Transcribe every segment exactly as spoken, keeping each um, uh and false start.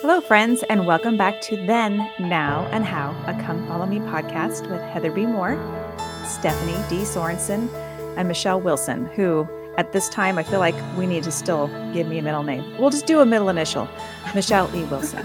Hello, friends, and welcome back to Then, Now, and How, a Come Follow Me podcast with Heather B. Moore, Stephanie D. Sorensen, and Michelle Wilson, who at this time I feel like we need to still give me a middle name. We'll just do a middle initial, Michelle E. Wilson.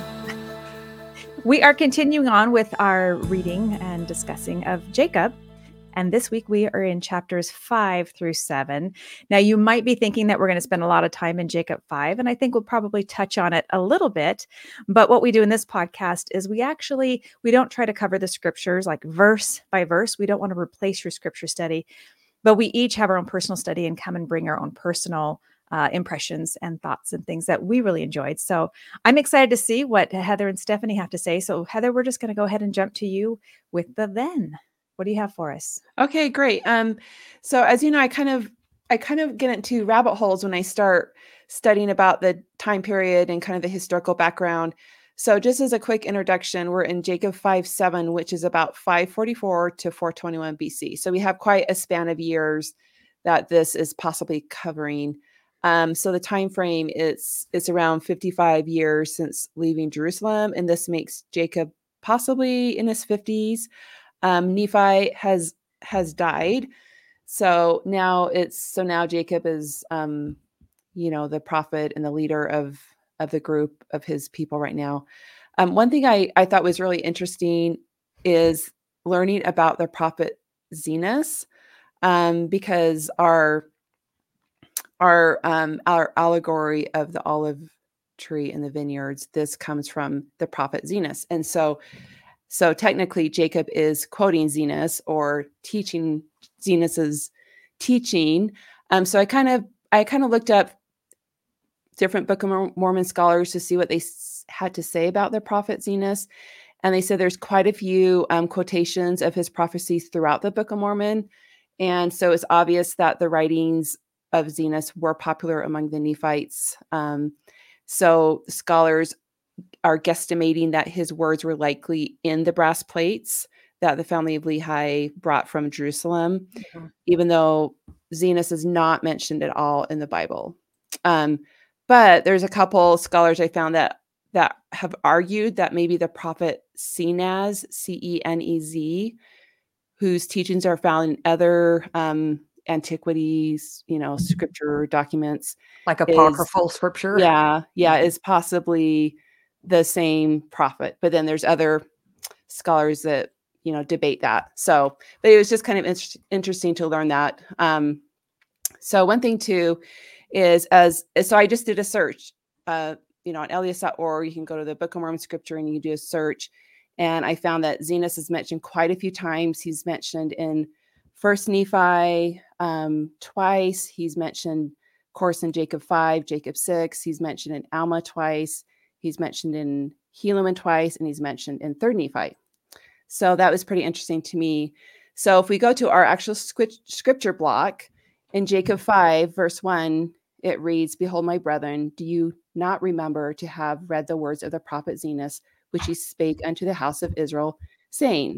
We are continuing on with our reading and discussing of Jacob. And this week we are in chapters five through seven. Now, you might be thinking that we're going to spend a lot of time in Jacob five, and I think we'll probably touch on it a little bit. But what we do in this podcast is we actually, we don't try to cover the scriptures like verse by verse. We don't want to replace your scripture study, but we each have our own personal study and come and bring our own personal uh, impressions and thoughts and things that we really enjoyed. So I'm excited to see what Heather and Stephanie have to say. So Heather, we're just going to go ahead and jump to you with the then. What do you have for us? Okay, great. Um, so as you know, I kind of, I kind of get into rabbit holes when I start studying about the time period and kind of the historical background. So just as a quick introduction, we're in Jacob five seven, which is about five forty-four to four twenty-one B C. So we have quite a span of years that this is possibly covering. Um, so the time frame is it's around fifty-five years since leaving Jerusalem, and this makes Jacob possibly in his fifties. Um, Nephi has has died, so now it's so now Jacob is, um, you know, the prophet and the leader of of the group of his people right now. Um, one thing I I thought was really interesting is learning about the prophet Zenos, um, because our our um, our allegory of the olive tree in the vineyards, this comes from the prophet Zenos, and so. So technically, Jacob is quoting Zenos or teaching Zenos's teaching. Um, so I kind of I kind of looked up different Book of Mormon scholars to see what they s- had to say about the prophet Zenos, and they said there's quite a few um, quotations of his prophecies throughout the Book of Mormon, and so it's obvious that the writings of Zenos were popular among the Nephites. Um, so scholars are guesstimating that his words were likely in the brass plates that the family of Lehi brought from Jerusalem, mm-hmm. even though Zenos is not mentioned at all in the Bible. Um, but there's a couple scholars I found that that have argued that maybe the prophet Cenaz, C E N E Z, whose teachings are found in other um, antiquities, you know, scripture documents. Like apocryphal is, scripture? Yeah, yeah, is possibly the same prophet, but then there's other scholars that, you know, debate that. So, but it was just kind of in- interesting to learn that. Um, so one thing too is as, so I just did a search, uh, you know, on Elias dot org, you can go to the Book of Mormon scripture and you can do a search. And I found that Zenos is mentioned quite a few times. He's mentioned in First Nephi um, twice. He's mentioned, of course, in Jacob five, Jacob six. He's mentioned in Alma twice. He's mentioned in Helaman twice, and he's mentioned in Third Nephi. So that was pretty interesting to me. So if we go to our actual scripture block in Jacob five, verse one, it reads, "Behold, my brethren, do you not remember to have read the words of the prophet Zenos, which he spake unto the house of Israel, saying?"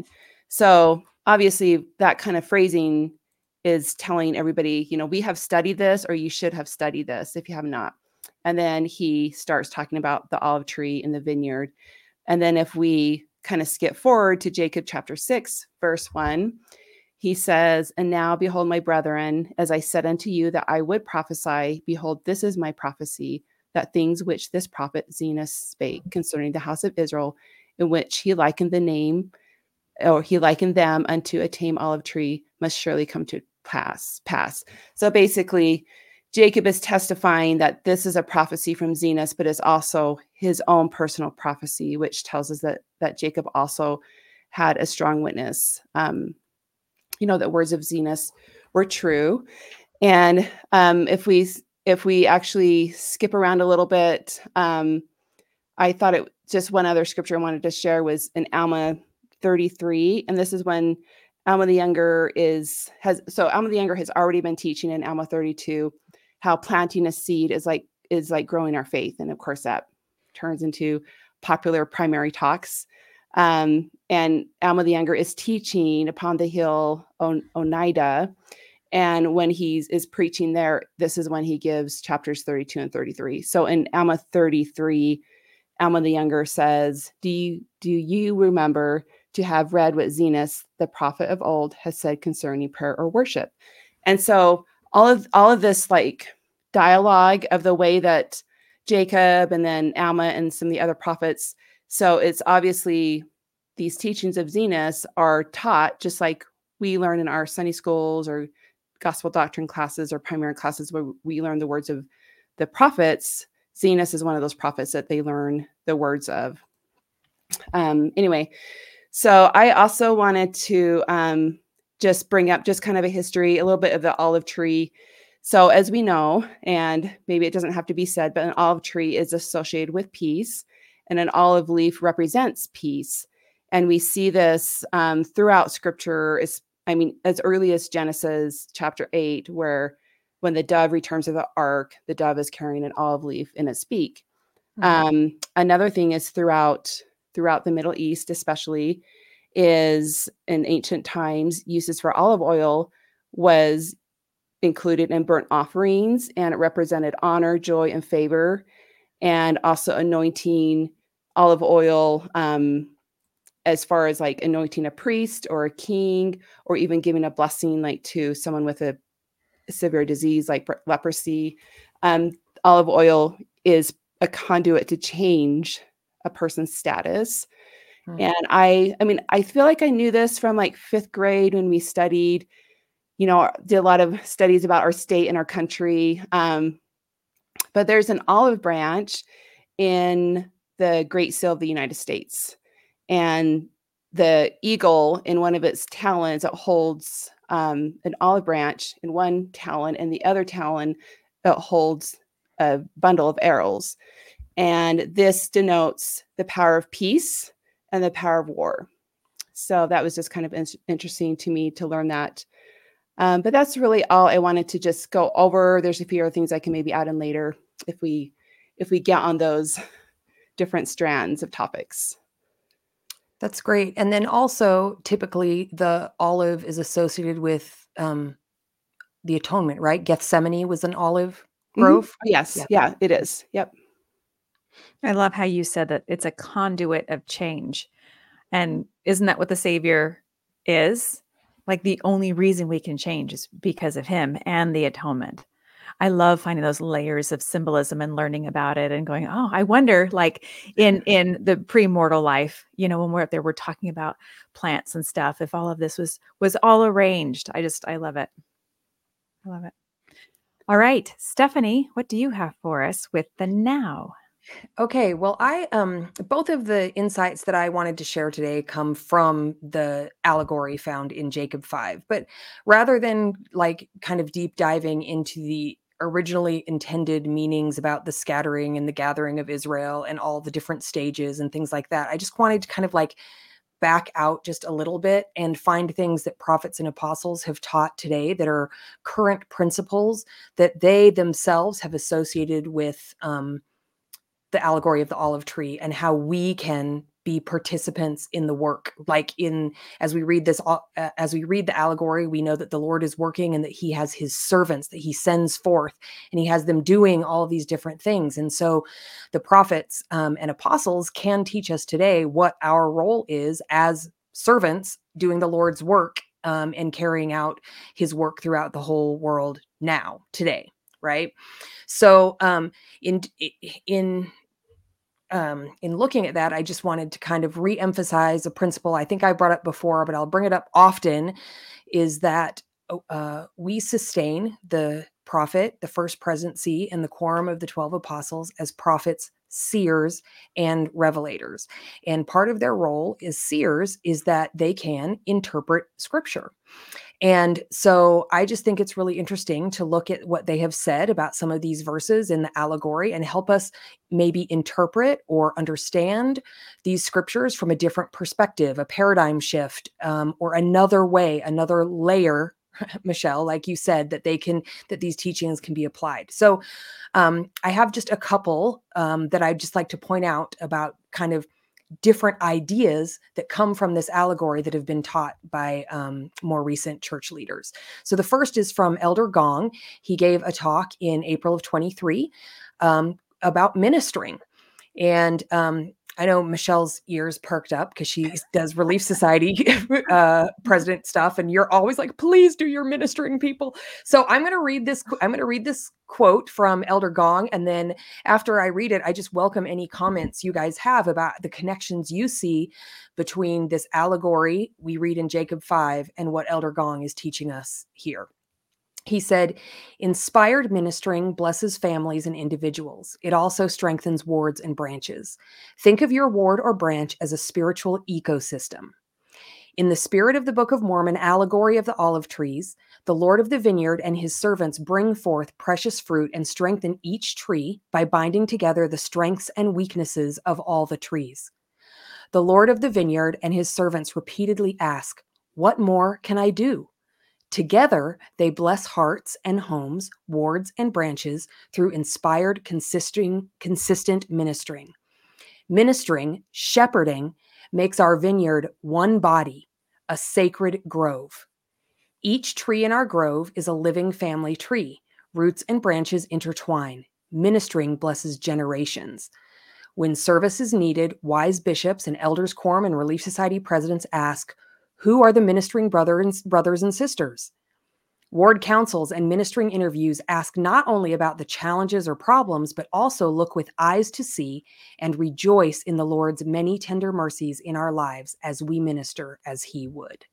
So obviously that kind of phrasing is telling everybody, you know, we have studied this, or you should have studied this if you have not. And then he starts talking about the olive tree in the vineyard. And then if we kind of skip forward to Jacob chapter six, verse one, he says, "And now, behold, my brethren, as I said unto you that I would prophesy, behold, this is my prophecy, that things which this prophet Zenos spake concerning the house of Israel, in which he likened the name, or he likened them unto a tame olive tree, must surely come to pass." pass. So basically, Jacob is testifying that this is a prophecy from Zenos, but it's also his own personal prophecy, which tells us that that Jacob also had a strong witness, um, you know, that words of Zenos were true. And um, if we if we actually skip around a little bit, um, I thought it just one other scripture I wanted to share was in Alma thirty-three, and this is when Alma the Younger is has so Alma the Younger has already been teaching in Alma thirty-two how planting a seed is like is like growing our faith, and of course that turns into popular primary talks. Um, and Alma the Younger is teaching upon the hill on Oneida, and when he is preaching there, this is when he gives chapters thirty-two and thirty-three. So in Alma thirty-three, Alma the Younger says, do you, do you remember to have read what Zenos, the prophet of old, has said concerning prayer or worship? And so all of all of this like dialogue of the way that Jacob and then Alma and some of the other prophets. So it's obviously these teachings of Zenos are taught just like we learn in our Sunday schools or gospel doctrine classes or primary classes where we learn the words of the prophets. Zenos is one of those prophets that they learn the words of. Um, anyway, so I also wanted to um, just bring up just kind of a history, a little bit of the olive tree. So as we know, and maybe it doesn't have to be said, but an olive tree is associated with peace, and an olive leaf represents peace. And we see this um, throughout Scripture, is, I mean, as early as Genesis chapter eight, where when the dove returns to the ark, the dove is carrying an olive leaf in its beak. Mm-hmm. Um, another thing is throughout throughout the Middle East, especially, is in ancient times, uses for olive oil was included in burnt offerings, and it represented honor, joy, and favor, and also anointing olive oil um, as far as like anointing a priest or a king, or even giving a blessing like to someone with a severe disease like leprosy. Um, olive oil is a conduit to change a person's status. Hmm. And I, I mean, I feel like I knew this from like fifth grade when we studied, you know, did a lot of studies about our state and our country. Um, but there's an olive branch in the Great Seal of the United States. And the eagle, in one of its talons, it holds um, an olive branch in one talon, and the other talon it holds a bundle of arrows. And this denotes the power of peace and the power of war. So that was just kind of in- interesting to me to learn that. Um, but that's really all I wanted to just go over. There's a few other things I can maybe add in later if we if we get on those different strands of topics. That's great. And then also, typically, the olive is associated with um, the atonement, right? Gethsemane was an olive grove. Mm-hmm. Yes. Yeah. yeah, it is. Yep. I love how you said that it's a conduit of change. And isn't that what the Savior is? Like the only reason we can change is because of him and the atonement. I love finding those layers of symbolism and learning about it and going, oh, I wonder, like in in the pre-mortal life, you know, when we're up there, we're talking about plants and stuff. If all of this was was all arranged, I just, I love it. I love it. All right, Stephanie, what do you have for us with the now? Okay, well, I um both of the insights that I wanted to share today come from the allegory found in Jacob five. But rather than like kind of deep diving into the originally intended meanings about the scattering and the gathering of Israel and all the different stages and things like that, I just wanted to kind of like back out just a little bit and find things that prophets and apostles have taught today that are current principles that they themselves have associated with um, the allegory of the olive tree, and how we can be participants in the work. Like in, as we read this, uh, as we read the allegory, we know that the Lord is working and that he has his servants that he sends forth, and he has them doing all of these different things. And so the prophets um, and apostles can teach us today what our role is as servants doing the Lord's work um, and carrying out his work throughout the whole world now, today. Right. So um, in, in, Um, in looking at that, I just wanted to kind of re-emphasize a principle I think I brought up before, but I'll bring it up often, is that uh, we sustain the prophet, the first presidency, and the quorum of the twelve apostles as prophets, seers, and revelators. And part of their role as seers is that they can interpret scripture. And so I just think it's really interesting to look at what they have said about some of these verses in the allegory and help us maybe interpret or understand these scriptures from a different perspective, a paradigm shift, um, or another way, another layer, Michelle, like you said, that they can, that these teachings can be applied. So um, I have just a couple um, that I'd just like to point out about kind of different ideas that come from this allegory that have been taught by um, more recent church leaders. So the first is from Elder Gong. He gave a talk in April of twenty-three um, about ministering. And um, I know Michelle's ears perked up because she does Relief Society uh, president stuff, and you're always like, "Please do your ministering, people." So I'm going to read this. I'm going to read this quote from Elder Gong, and then after I read it, I just welcome any comments you guys have about the connections you see between this allegory we read in Jacob five and what Elder Gong is teaching us here. He said, inspired ministering blesses families and individuals. It also strengthens wards and branches. Think of your ward or branch as a spiritual ecosystem. In the spirit of the Book of Mormon allegory of the olive trees, the Lord of the vineyard and his servants bring forth precious fruit and strengthen each tree by binding together the strengths and weaknesses of all the trees. The Lord of the vineyard and his servants repeatedly ask, "What more can I do?" Together, they bless hearts and homes, wards and branches through inspired, consisting, consistent ministering. Ministering, shepherding, makes our vineyard one body, a sacred grove. Each tree in our grove is a living family tree. Roots and branches intertwine. Ministering blesses generations. When service is needed, wise bishops and elders quorum and Relief Society presidents ask, who are the ministering brother and, brothers and sisters? Ward councils and ministering interviews ask not only about the challenges or problems, but also look with eyes to see and rejoice in the Lord's many tender mercies in our lives as we minister as he would.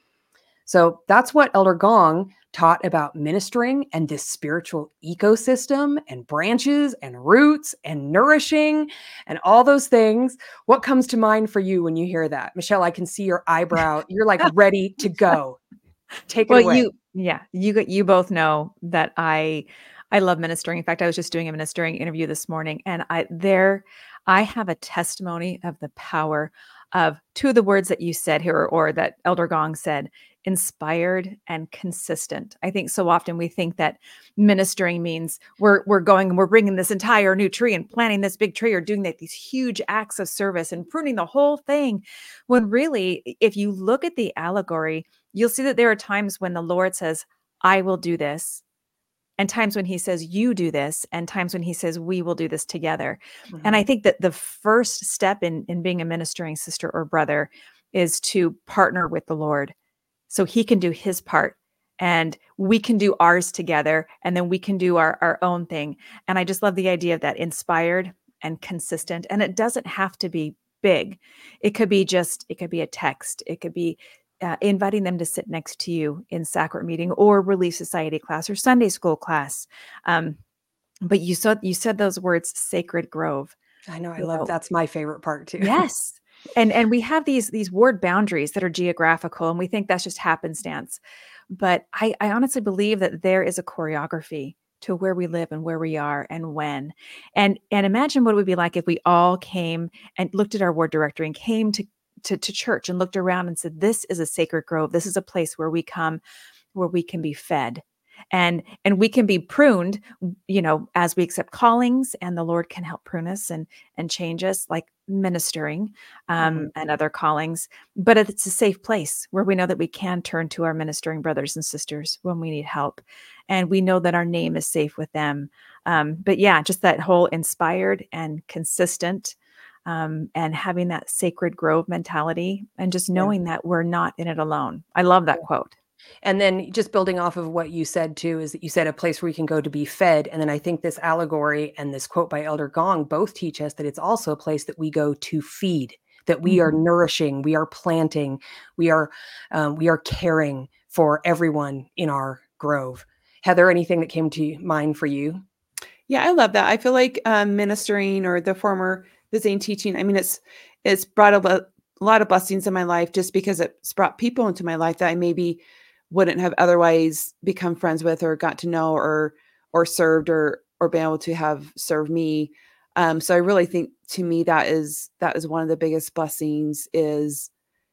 So that's what Elder Gong taught about ministering and this spiritual ecosystem and branches and roots and nourishing and all those things. What comes to mind for you when you hear that? Michelle, I can see your eyebrow. You're like ready to go. Take it well, away. you, yeah, you got, you both know that I, I love ministering. In fact, I was just doing a ministering interview this morning, and I there, I have a testimony of the power of two of the words that you said here, or that Elder Gong said, inspired and consistent. I think so often we think that ministering means we're we're going and we're bringing this entire new tree and planting this big tree, or doing that these huge acts of service and pruning the whole thing. When really, if you look at the allegory, you'll see that there are times when the Lord says, I will do this, and times when he says, you do this, and times when he says, we will do this together. Mm-hmm. And I think that the first step in, in being a ministering sister or brother is to partner with the Lord so he can do his part and we can do ours together, and then we can do our, our own thing. And I just love the idea of that, inspired and consistent. And it doesn't have to be big. It could be just, it could be a text. It could be Uh, inviting them to sit next to you in sacrament meeting or Relief Society class or Sunday school class. Um, but you said, you said those words, sacred grove. I know. I you love, know, that's my favorite part too. Yes. And, and we have these, these ward boundaries that are geographical, and we think that's just happenstance. But I, I honestly believe that there is a choreography to where we live and where we are and when. And, and imagine what it would be like if we all came and looked at our ward directory and came to To, to church and looked around and said, this is a sacred grove. This is a place where we come, where we can be fed and, and we can be pruned, you know, as we accept callings, and the Lord can help prune us and, and change us, like ministering um, mm-hmm. and other callings. But it's a safe place where we know that we can turn to our ministering brothers and sisters when we need help. And we know that our name is safe with them. Um, but yeah, just that whole inspired and consistent, Um, and having that sacred grove mentality, and just knowing yeah. that we're not in it alone. I love that yeah. quote. And then just building off of what you said too, is that you said a place where we can go to be fed. And then I think this allegory and this quote by Elder Gong both teach us that it's also a place that we go to feed, that we mm-hmm. are nourishing, we are planting, we are, um, we are caring for everyone in our grove. Heather, anything that came to mind for you? Yeah, I love that. I feel like um, ministering, or the former visiting teaching, I mean, it's it's brought a, a lot of blessings in my life, just because it's brought people into my life that I maybe wouldn't have otherwise become friends with, or got to know, or or served, or or been able to have served me. Um, so I really think, to me, that is that is one of the biggest blessings, is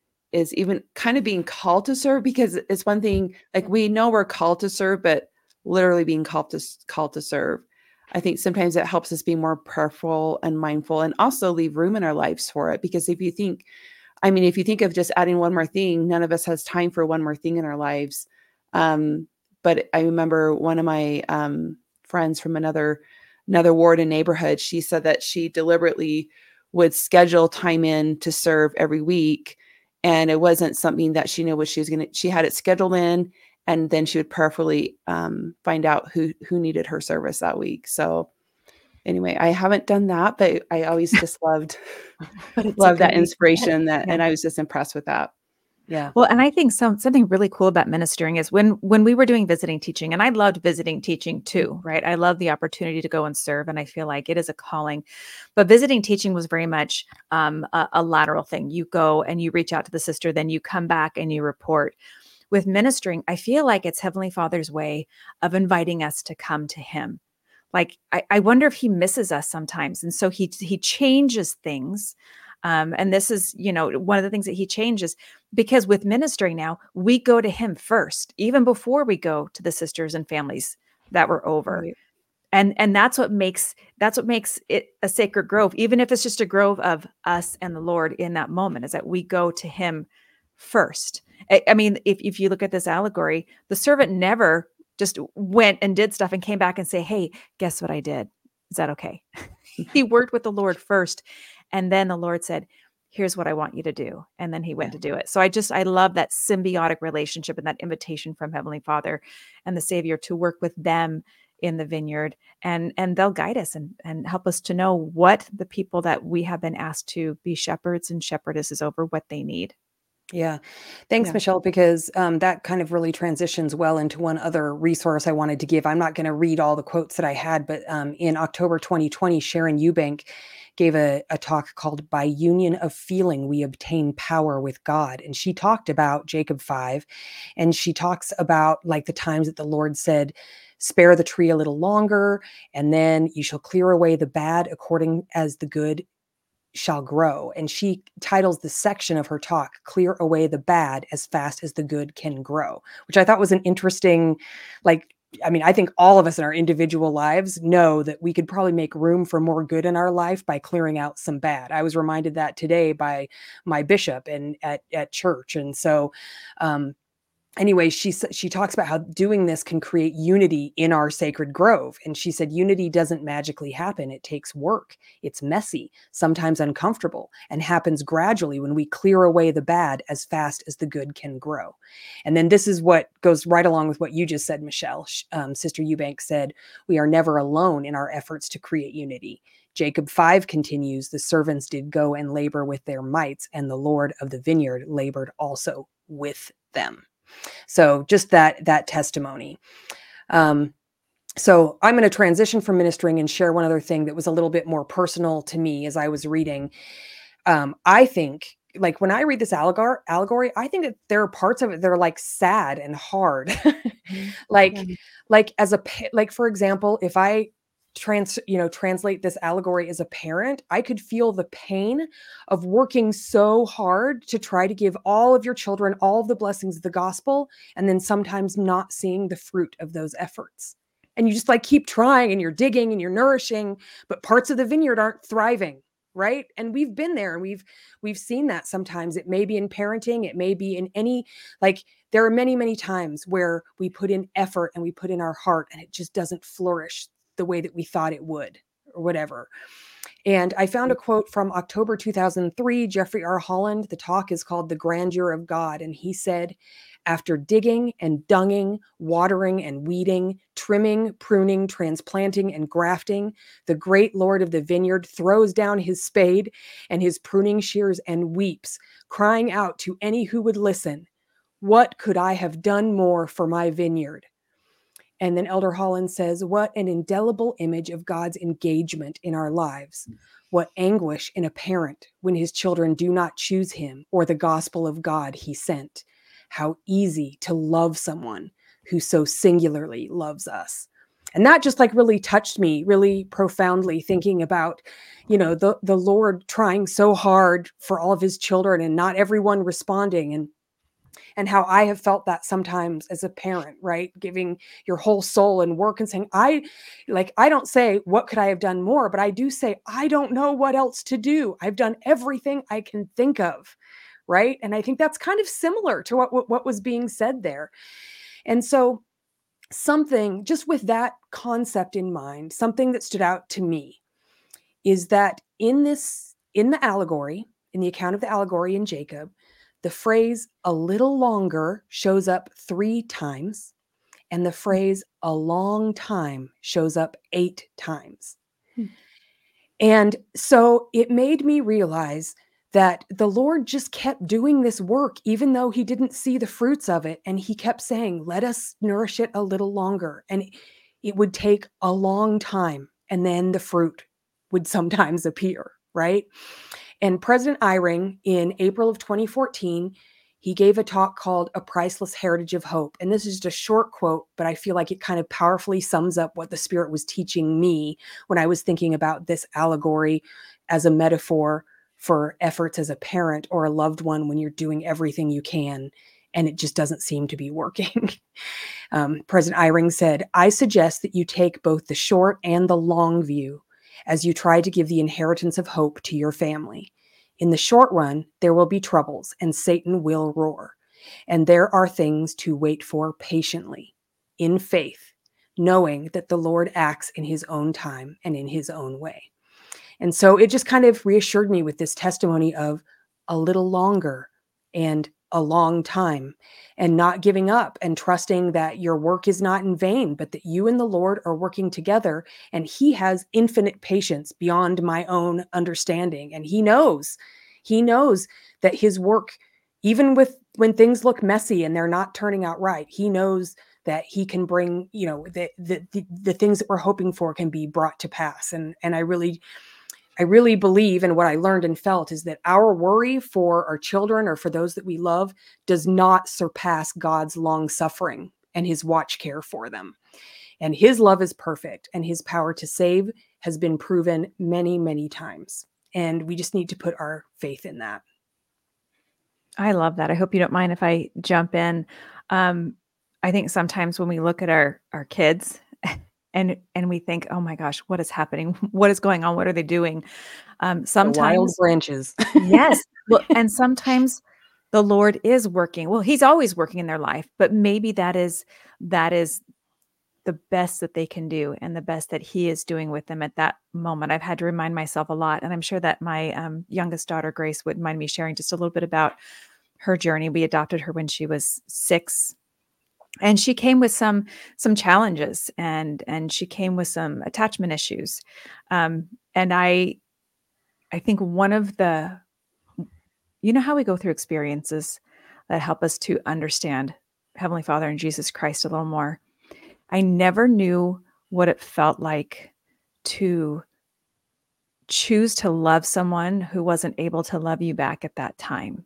is even kind of being called to serve, because it's one thing, like, we know we're called to serve, but literally being called to called to serve. I think sometimes it helps us be more prayerful and mindful, and also leave room in our lives for it. Because if you think, I mean, if you think of just adding one more thing, none of us has time for one more thing in our lives. Um, but I remember one of my um, friends from another another ward and neighborhood, she said that she deliberately would schedule time in to serve every week. And it wasn't something that she knew what she was going to, she had it scheduled in, and then she would prayerfully um, find out who, who needed her service that week. So anyway, I haven't done that, but I always just loved, loved that inspiration that, yeah. And I was just impressed with that. Yeah. Well, and I think some something really cool about ministering is when when we were doing visiting teaching, and I loved visiting teaching too, right? I love the opportunity to go and serve, and I feel like it is a calling. But visiting teaching was very much um, a, a lateral thing. You go and you reach out to the sister, then you come back and you report. With ministering, I feel like it's Heavenly Father's way of inviting us to come to Him. Like, I, I wonder if He misses us sometimes, and so He He changes things. Um, and this is, you know, one of the things that He changes, because with ministering now, we go to Him first, even before we go to the sisters and families that were over. Right. And, and that's what makes, that's what makes it a sacred grove, even if it's just a grove of us and the Lord in that moment, is that we go to Him first. I, I mean, if, if you look at this allegory, the servant never just went and did stuff and came back and say, hey, guess what I did? Is that okay? He worked with the Lord first. And then the Lord said, here's what I want you to do. And then He went yeah. to do it. So I just, I love that symbiotic relationship and that invitation from Heavenly Father and the Savior to work with them in the vineyard. And, and they'll guide us and, and help us to know what the people that we have been asked to be shepherds and shepherdesses over, what they need. Yeah. Thanks, yeah. Michelle, because um, that kind of really transitions well into one other resource I wanted to give. I'm not going to read all the quotes that I had, but um, in October twenty twenty, Sharon Eubank gave a, a talk called By Union of Feeling, We Obtain Power with God. And she talked about Jacob five, and she talks about like the times that the Lord said, spare the tree a little longer, and then you shall clear away the bad according as the good shall grow. And she titles the section of her talk, Clear Away the Bad as Fast as the Good Can Grow, which I thought was an interesting, like, I mean, I think all of us in our individual lives know that we could probably make room for more good in our life by clearing out some bad. I was reminded that today by my bishop and at, at church. And so, um, Anyway, she she talks about how doing this can create unity in our sacred grove. And she said, unity doesn't magically happen. It takes work. It's messy, sometimes uncomfortable, and happens gradually when we clear away the bad as fast as the good can grow. And then this is what goes right along with what you just said, Michelle. Um, Sister Eubank said, we are never alone in our efforts to create unity. Jacob five continues, the servants did go and labor with their mights, and the Lord of the vineyard labored also with them. So just that, that testimony. Um, so I'm going to transition from ministering and share one other thing that was a little bit more personal to me as I was reading. Um, I think like when I read this allegory, allegory, I think that there are parts of it that are like sad and hard. like, yeah. like as a, like, for example, if I trans, you know, translate this allegory as a parent, I could feel the pain of working so hard to try to give all of your children all of the blessings of the gospel, and then sometimes not seeing the fruit of those efforts. And you just like keep trying and you're digging and you're nourishing, but parts of the vineyard aren't thriving, right? And we've been there and we've we've seen that sometimes. It may be in parenting, it may be in any, like there are many, many times where we put in effort and we put in our heart and it just doesn't flourish the way that we thought it would or whatever. And I found a quote from October two thousand three, Jeffrey R. Holland. The talk is called The Grandeur of God. And he said, after digging and dunging, watering and weeding, trimming, pruning, transplanting, and grafting, the great Lord of the vineyard throws down his spade and his pruning shears and weeps, crying out to any who would listen, what could I have done more for my vineyard? And then Elder Holland says, what an indelible image of God's engagement in our lives. What anguish in a parent when his children do not choose him or the gospel of God he sent. How easy to love someone who so singularly loves us. And that just like really touched me really profoundly, thinking about, you know, the, the Lord trying so hard for all of his children and not everyone responding, and and how I have felt that sometimes as a parent, right? Giving your whole soul and work and saying, I like, I don't say, what could I have done more? But I do say, I don't know what else to do. I've done everything I can think of. Right. And I think that's kind of similar to what, what, what was being said there. And so something just with that concept in mind, something that stood out to me is that in this, in the allegory, in the account of the allegory in Jacob, the phrase a little longer shows up three times, and the phrase a long time shows up eight times. Hmm. And so it made me realize that the Lord just kept doing this work, even though he didn't see the fruits of it. And he kept saying, let us nourish it a little longer. And it would take a long time. And then the fruit would sometimes appear, right? And President Eyring in April of twenty fourteen, he gave a talk called A Priceless Heritage of Hope. And this is just a short quote, but I feel like it kind of powerfully sums up what the Spirit was teaching me when I was thinking about this allegory as a metaphor for efforts as a parent or a loved one when you're doing everything you can and it just doesn't seem to be working. um, President Eyring said, I suggest that you take both the short and the long view as you try to give the inheritance of hope to your family. In the short run, there will be troubles and Satan will roar. And there are things to wait for patiently, in faith, knowing that the Lord acts in his own time and in his own way. And so it just kind of reassured me with this testimony of a little longer and a long time, and not giving up and trusting that your work is not in vain, but that you and the Lord are working together, and he has infinite patience beyond my own understanding. And he knows, he knows that his work, even with when things look messy and they're not turning out right, he knows that he can bring, you know, the, the, the, the things that we're hoping for can be brought to pass. And, and I really, I really believe, and what I learned and felt is that our worry for our children or for those that we love does not surpass God's long suffering and his watch care for them. And his love is perfect, and his power to save has been proven many, many times. And we just need to put our faith in that. I love that. I hope you don't mind if I jump in. Um, I think sometimes when we look at our, our kids and, and we think, oh my gosh, what is happening? What is going on? What are they doing? Um, sometimes The wild branches. Yes. Well, and sometimes the Lord is working. Well, he's always working in their life, but maybe that is, that is the best that they can do and the best that he is doing with them at that moment. I've had to remind myself a lot. And I'm sure that my um, youngest daughter, Grace, wouldn't mind me sharing just a little bit about her journey. We adopted her when she was six, and she came with some, some challenges, and, and she came with some attachment issues. Um, and I, I think one of the, you know how we go through experiences that help us to understand Heavenly Father and Jesus Christ a little more. I never knew what it felt like to choose to love someone who wasn't able to love you back at that time.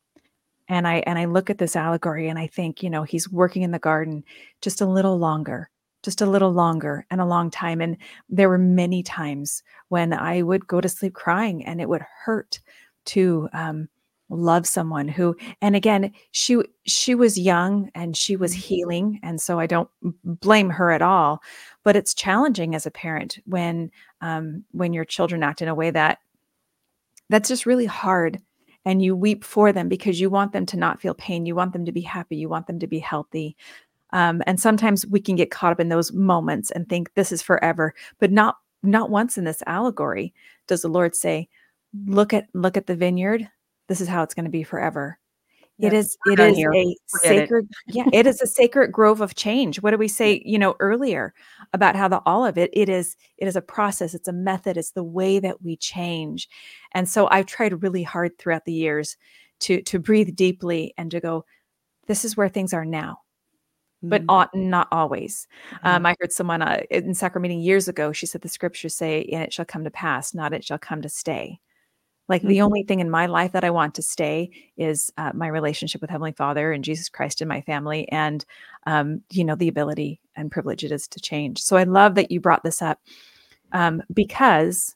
And I and I look at this allegory and I think, you know, he's working in the garden just a little longer, just a little longer and a long time. And there were many times when I would go to sleep crying, and it would hurt to um, love someone who, and again, she she was young and she was healing, and so I don't blame her at all. But it's challenging as a parent when um, when your children act in a way that that's just really hard. And you weep for them because you want them to not feel pain. You want them to be happy. You want them to be healthy. Um, and sometimes we can get caught up in those moments and think this is forever, but not, not once in this allegory does the Lord say, look at, look at the vineyard. This is how it's going to be forever. It is, it is a sacred, yeah, it is a sacred grove of change. What did we say, you know, earlier about how the olive, it, it is, it is a process. It's a method. It's the way that we change. And so I've tried really hard throughout the years to, to breathe deeply and to go, this is where things are now, but ought not always. Mm-hmm. Um, I heard someone uh, in sacrament meeting years ago, she said, the scriptures say, and it shall come to pass, not it shall come to stay. Like, mm-hmm. the only thing in my life that I want to stay is uh, my relationship with Heavenly Father and Jesus Christ and my family, and, um, you know, the ability and privilege it is to change. So I love that you brought this up, um, because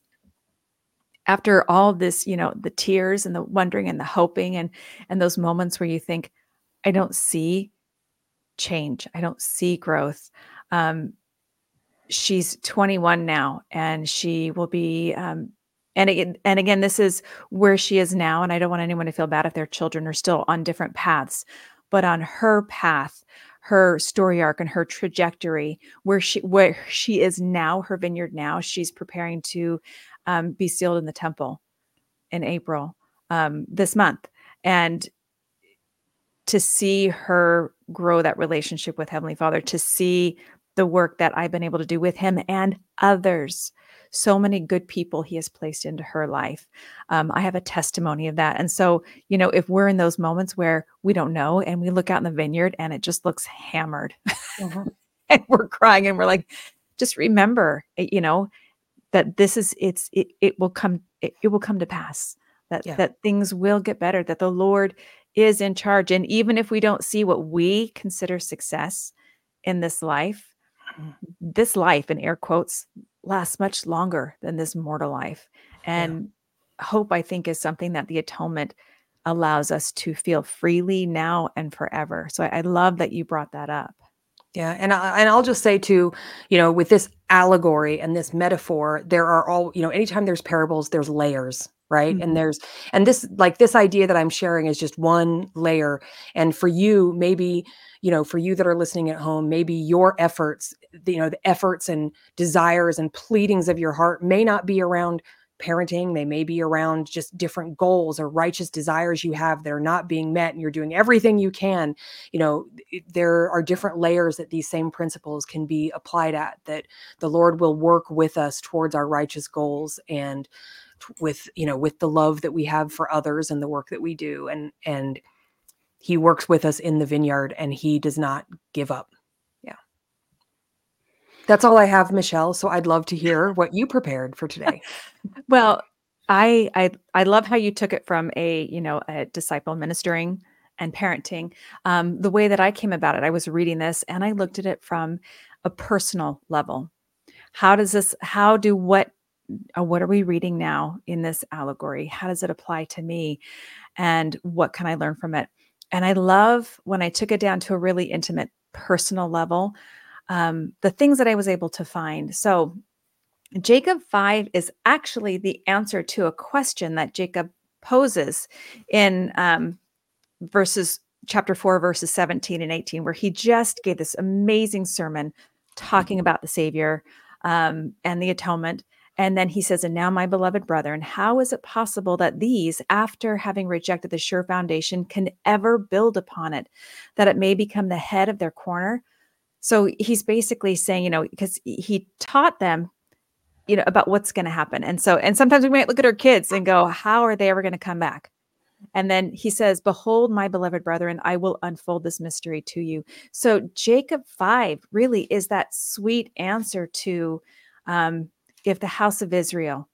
after all this, you know, the tears and the wondering and the hoping and, and those moments where you think, I don't see change, I don't see growth. Um, she's twenty-one now, and she will be, um, And again, and again, this is where she is now. And I don't want anyone to feel bad if their children are still on different paths, but on her path, her story arc and her trajectory, where she where she is now, her vineyard now. She's preparing to um, be sealed in the temple in April um, this month, and to see her grow that relationship with Heavenly Father, to see the work that I've been able to do with him and others. So many good people he has placed into her life. Um, I have a testimony of that. And so, you know, if we're in those moments where we don't know and we look out in the vineyard and it just looks hammered Mhm. and we're crying and we're like, just remember, eh, you know, that this is, it's, it, it will come, it, it will come to pass, that, Yeah. that things will get better, that the Lord is in charge. And even if we don't see what we consider success in this life, Mhm. this life, in air quotes, lasts much longer than this mortal life. And hope, I think, is something that the atonement allows us to feel freely now and forever. So I, I love that you brought that up. Yeah, and I, and I'll just say too, you know, with this allegory and this metaphor, there are all, you know, anytime there's parables, there's layers, right? And Mhm. there's and this like this idea that I'm sharing is just one layer. And for you, maybe, you know, for you that are listening at home, maybe your efforts, the, you know, the efforts and desires and pleadings of your heart may not be around parenting. They may be around just different goals or righteous desires you have that are not being met, and you're doing everything you can. You know, it- there are different layers that these same principles can be applied at, that the Lord will work with us towards our righteous goals, and t- with, you know, with the love that we have for others and the work that we do. And, and he works with us in the vineyard, and he does not give up. Yeah. That's all I have, Michelle. So I'd love to hear what you prepared for today. Well, I I I love how you took it from a, you know, a disciple ministering and parenting. Um, the way that I came about it, I was reading this and I looked at it from a personal level. How does this, how do what, uh, what are we reading now in this allegory? How does it apply to me? And what can I learn from it? And I love when I took it down to a really intimate personal level, um, the things that I was able to find. So Jacob five is actually the answer to a question that Jacob poses in um, verses chapter four, verses seventeen and eighteen, where he just gave this amazing sermon talking about the Savior um, and the atonement. And then he says, and now, my beloved brethren, how is it possible that these, after having rejected the sure foundation, can ever build upon it, that it may become the head of their corner? So he's basically saying, you know, because he taught them, you know, about what's going to happen. And so, and sometimes we might look at our kids and go, how are they ever going to come back? And then he says, behold, my beloved brethren, I will unfold this mystery to you. So Jacob five really is that sweet answer to, um, if the house of Israel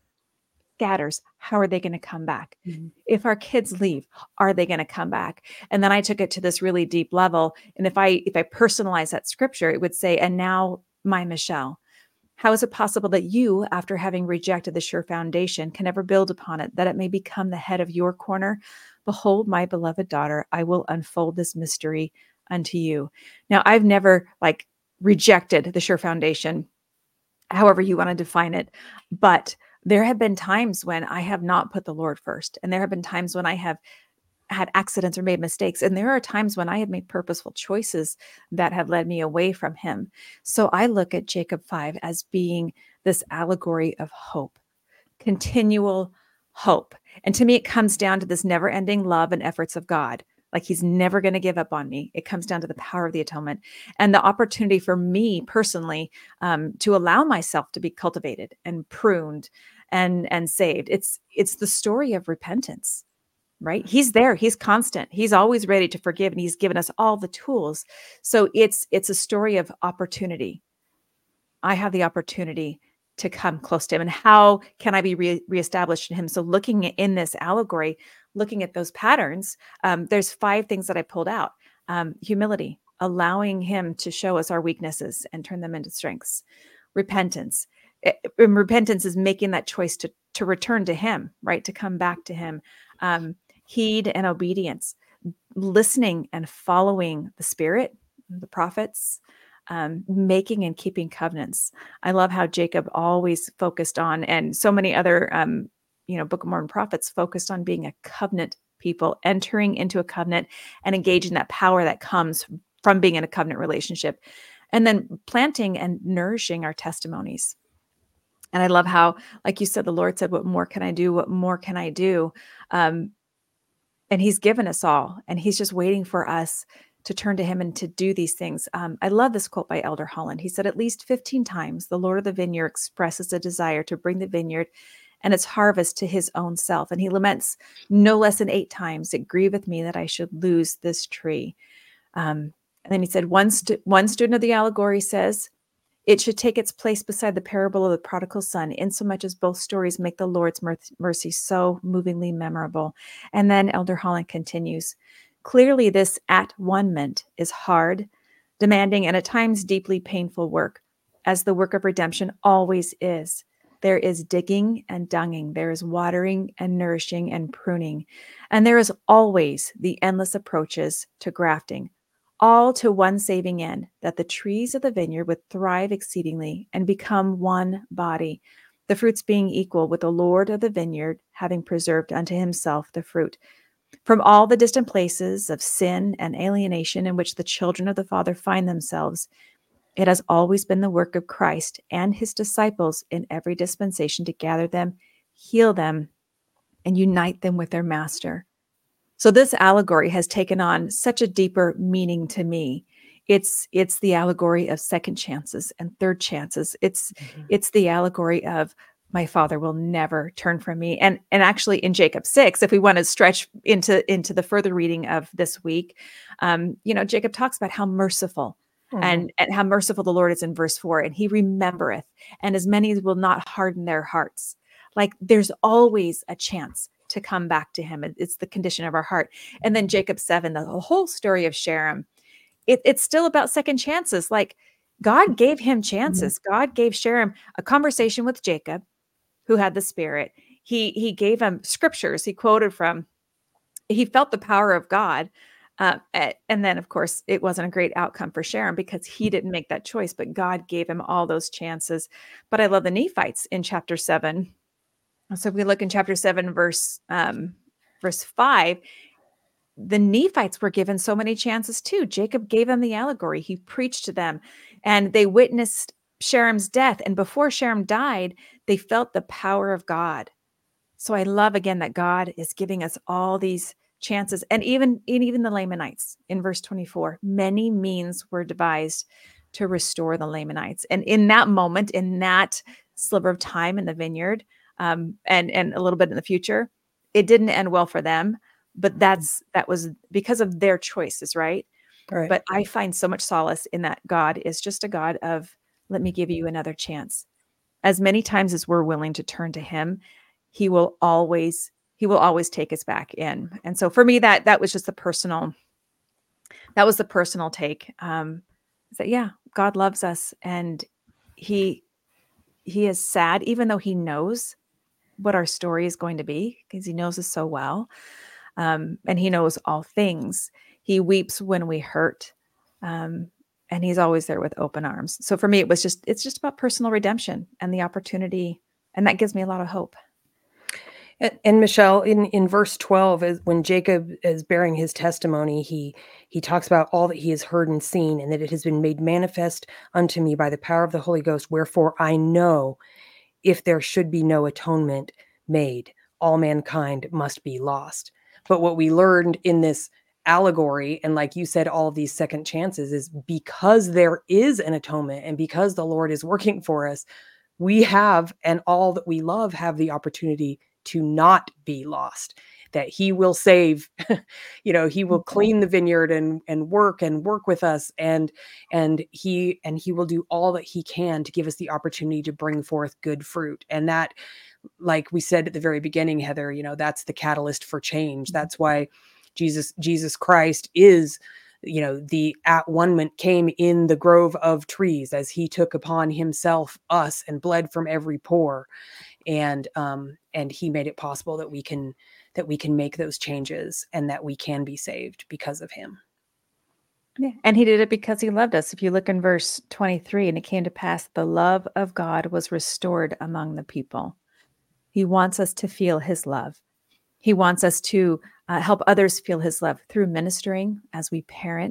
scatters, how are they going to come back? Mhm. If our kids leave, are they going to come back? And then I took it to this really deep level. And if I, if I personalize that scripture, it would say, and now, my Michelle, how is it possible that you, after having rejected the sure foundation, can ever build upon it, that it may become the head of your corner? Behold, my beloved daughter, I will unfold this mystery unto you. Now, I've never like rejected the sure foundation, however you want to define it, but there have been times when I have not put the Lord first. And there have been times when I have had accidents or made mistakes. And there are times when I have made purposeful choices that have led me away from him. So I look at Jacob five as being this allegory of hope, continual hope. And to me, it comes down to this never ending love and efforts of God. Like he's never going to give up on me. It comes down to the power of the atonement and the opportunity for me personally um, to allow myself to be cultivated and pruned and and saved. It's it's the story of repentance, right? He's there. He's constant. He's always ready to forgive, and he's given us all the tools. So it's it's a story of opportunity. I have the opportunity to come close to him, and how can I be re- reestablished in him? So looking in this allegory, looking at those patterns, um, there's five things that I pulled out. Um, humility, allowing him to show us our weaknesses and turn them into strengths. Repentance. It- and repentance is making that choice to to return to him, right? To come back to him. Um, heed and obedience, listening and following the Spirit, the prophets, um, making and keeping covenants. I love how Jacob always focused on, and so many other, um, you know, Book of Mormon prophets focused on being a covenant people, entering into a covenant and engaging that power that comes from being in a covenant relationship. And then planting and nourishing our testimonies. And I love how, like you said, the Lord said, what more can I do? What more can I do? Um, and he's given us all, and he's just waiting for us to turn to him and to do these things. Um, I love this quote by Elder Holland. He said, at least fifteen times, the Lord of the vineyard expresses a desire to bring the vineyard and its harvest to his own self. And he laments no less than eight times, it grieveth me that I should lose this tree. Um, and then he said, one, stu- one student of the allegory says, it should take its place beside the parable of the prodigal son, insomuch as both stories make the Lord's mercy so movingly memorable. And then Elder Holland continues, clearly this at-one-ment is hard, demanding, and at times deeply painful work, as the work of redemption always is. There is digging and dunging, there is watering and nourishing and pruning, and there is always the endless approaches to grafting, all to one saving end, that the trees of the vineyard would thrive exceedingly and become one body, the fruits being equal, with the Lord of the vineyard having preserved unto himself the fruit. From all the distant places of sin and alienation in which the children of the Father find themselves, it has always been the work of Christ and his disciples in every dispensation to gather them, heal them, and unite them with their master. So this allegory has taken on such a deeper meaning to me. It's it's the allegory of second chances and third chances. It's mm-hmm. it's the allegory of my Father will never turn from me. And and actually in Jacob six, if we want to stretch into into the further reading of this week, um, you know, Jacob talks about how merciful mm-hmm. and and how merciful the Lord is in verse four, and he remembereth, and as many as will not harden their hearts. Like there's always a chance to come back to him. It's the condition of our heart. And then Jacob seven, the whole story of Sherem, it, it's still about second chances. Like God gave him chances. Mm-hmm. God gave Sherem a conversation with Jacob, who had the Spirit. He he gave him scriptures. He quoted from. He felt the power of God. Uh, and then, of course, it wasn't a great outcome for Sherem because he didn't make that choice, but God gave him all those chances. But I love the Nephites in chapter seven. So if we look in chapter seven, verse um, verse five, the Nephites were given so many chances too. Jacob gave them the allegory. He preached to them, and they witnessed Sherem's death. And before Sherem died, they felt the power of God. So I love, again, that God is giving us all these chances. And even, and even the Lamanites in verse twenty-four, many means were devised to restore the Lamanites. And in that moment, in that sliver of time in the vineyard, Um, and, and a little bit in the future, it didn't end well for them, but that's, that was because of their choices. Right. Right. But I find so much solace in that God is just a God of, let me give you another chance. As many times as we're willing to turn to him, he will always, he will always take us back in. And so for me, that, that was just the personal, that was the personal take. Um, that, yeah, God loves us, and he, he is sad, even though he knows what our story is going to be, because he knows us so well. Um, and he knows all things. He weeps when we hurt. Um, and he's always there with open arms. So for me, it was just, it's just about personal redemption and the opportunity. And that gives me a lot of hope. And, and Michelle, in, in verse twelve, is when Jacob is bearing his testimony, he he talks about all that he has heard and seen, and that it has been made manifest unto me by the power of the Holy Ghost. Wherefore I know, if there should be no atonement made, all mankind must be lost. But what we learned in this allegory, and like you said, all of these second chances, is because there is an atonement and because the Lord is working for us, we have, and all that we love have the opportunity to not be lost, that he will save, you know, he will clean the vineyard and, and work and work with us. And, and he, and he will do all that he can to give us the opportunity to bring forth good fruit. And that, like we said at the very beginning, Heather, you know, that's the catalyst for change. That's why Jesus, Jesus Christ is, you know, the at-one-ment came in the grove of trees as he took upon himself us and bled from every pore. And, um, and he made it possible that we can, that we can make those changes and that we can be saved because of him. Yeah. And he did it because he loved us. If you look in verse twenty-three, and it came to pass, the love of God was restored among the people. He wants us to feel his love. He wants us to uh, help others feel his love through ministering as we parent,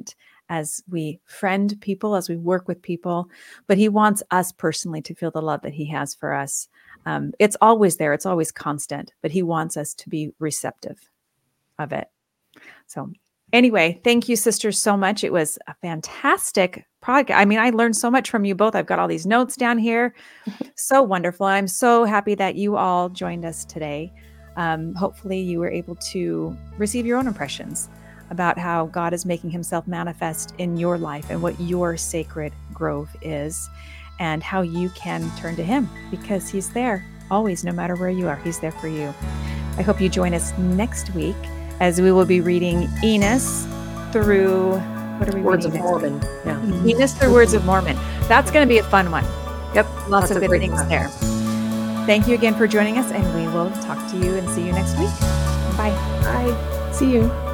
as we friend people, as we work with people, but he wants us personally to feel the love that he has for us. Um, it's always there. It's always constant, but he wants us to be receptive of it. So anyway, thank you, sisters, so much. It was a fantastic podcast. I mean, I learned so much from you both. I've got all these notes down here. So wonderful. I'm so happy that you all joined us today. Um, hopefully you were able to receive your own impressions about how God is making himself manifest in your life and what your sacred grove is and how you can turn to him because he's there always, no matter where you are. He's there for you. I hope you join us next week as we will be reading Enos through, what are we Words reading of next? Mormon. Yeah. Enos through Words of Mormon. That's going to be a fun one. Yep. Lots That's of a good great things one. there. Thank you again for joining us, and we will talk to you and see you next week. Bye. Bye. See you.